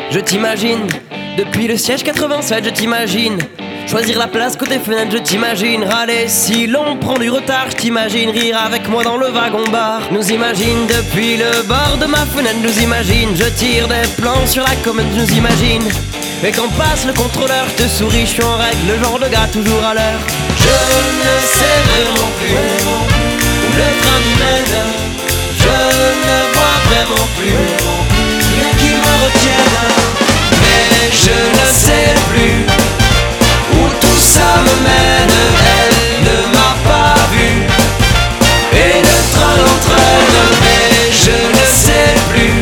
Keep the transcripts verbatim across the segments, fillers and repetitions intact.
Je t'imagine, depuis le siège quatre-vingt-sept, je t'imagine choisir la place côté fenêtre, je t'imagine râler si l'on prend du retard, je t'imagine rire avec moi dans le wagon-bar. Nous imagine depuis le bord de ma fenêtre, nous imagine je tire des plans sur la commode, nous imagine. Et quand passe le contrôleur, je te souris, je suis en règle, le genre de gars toujours à l'heure. Je ne sais vraiment plus où le train nous mène, je ne vois vraiment plus rien qui me retienne. Mais je ne sais plus où tout ça me mène, elle ne m'a pas vu et le train l'entraîne. Mais je ne sais plus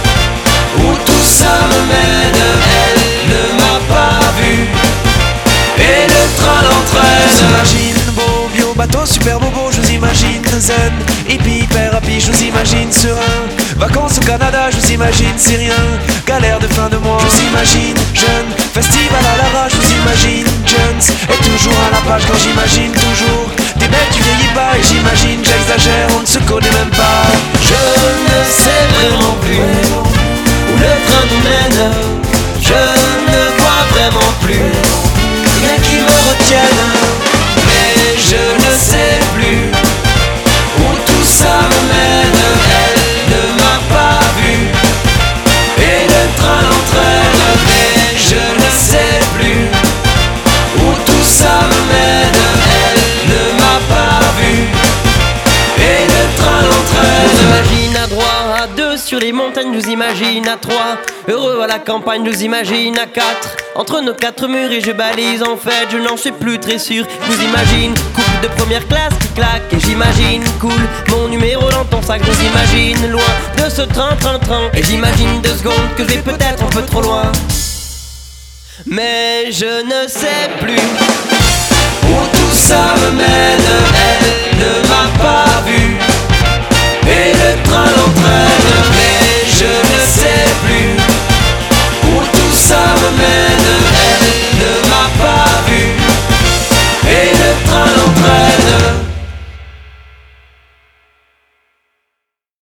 où tout ça me mène, elle ne m'a pas vu et le train l'entraîne. Je vous imagine beau, bio, bateau, super bobo, je vous imagine zen, hippie, hyper happy, je vous imagine serein. Vacances au Canada, je vous imagine c'est rien. Galère de fin de mois, je vous imagine jeune. Festival à l'arrache, je vous imagine Jones. Et toujours à la page quand j'imagine toujours des mecs, tu vieillis pas et j'imagine, j'exagère, on ne se connaît même pas. Je ne sais vraiment plus où le train nous mène, je ne vois vraiment plus rien qui me retienne. Mais je ne sais plus où tout ça me mène, elle ne m'a pas vu et le train l'entraîne. Mais je ne sais plus où tout ça me mène, elle ne m'a pas vu et le train l'entraîne. Je nous imagine à droite, à deux sur les montagnes, je nous imagine à trois, heureux à la campagne, je nous imagine à quatre, entre nos quatre murs et je balise en fait, je n'en suis plus très sûr. Je vous imagine couple de première classe qui claque et j'imagine cool mon numéro dans ton sac, je vous imagine loin de ce train, train, train. Et j'imagine deux secondes que je vais peut-être un peu trop loin. Mais je ne sais plus où tout ça me mène, elle